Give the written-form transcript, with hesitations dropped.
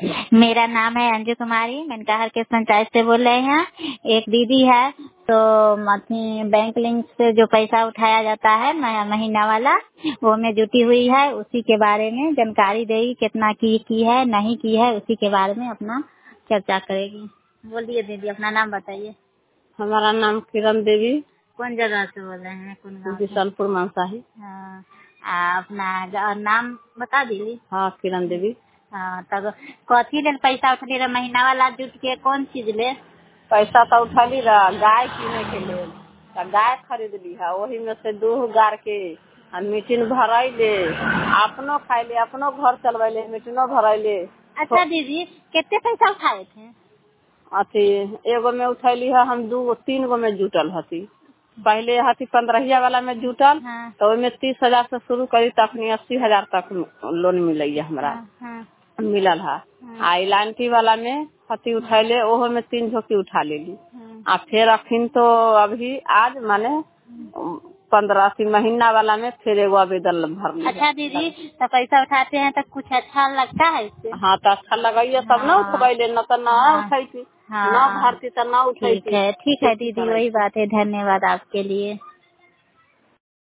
मेरा नाम है अंजू कुमारी, मेनकाहर के पंचायत से बोल रहे हैं। एक दीदी है तो अपनी बैंक लिंक से जो पैसा उठाया जाता है महीना वाला, वो में जुटी हुई है। उसी के बारे में जानकारी देगी, कितना की है नहीं की है, उसी के बारे में अपना चर्चा करेगी। बोलिए दीदी, अपना नाम बताइए। हमारा नाम किरण देवी। कौन जगह से बोल रहे हैं? कौन गाँव से? बिशनपुर मनसाही। हाँ, अपना नाम बता दीजिए। हाँ, किरण देवी। हाँ, तब कथी ले पैसा उठली रहा महीना वाला जुट के? कौन चीज ले पैसा तो उठली रहा? गाय किने के लिए। तो गाय खरीद ली है, वही में से दूध गार के मीटिंग भरैले, अपनो खाइले, अपनो घर चलवैले, मीटिंगो भरैले। अच्छा दीदी, कितने पैसा उठाए थे? अथी एगो में उठैली है हम, 2-3 गो में जुटल हती। पहले हती 15 वाला में जुटल। हाँ। तो में 30,000 से शुरू करी तक 80,000 तक लोन मिलैये हमरा। हाँ। मिलल है। आ इलांटी वाला में हती उठैले, ओहो में 3 झोंकी उठा लेली। आ फिर अखिन तो अभी आज माने 15 महीना वाला में फिर एगो आवेदन भरली। अच्छा दीदी, तो पैसा उठाते हैं तो कुछ अच्छा लगता है इससे? हाँ, तो अच्छा लगाइए तब न उठबैले, न तो न उठैती, न भरती तो न उठैती। ठीक है दीदी, वही बात है। धन्यवाद आपके लिए।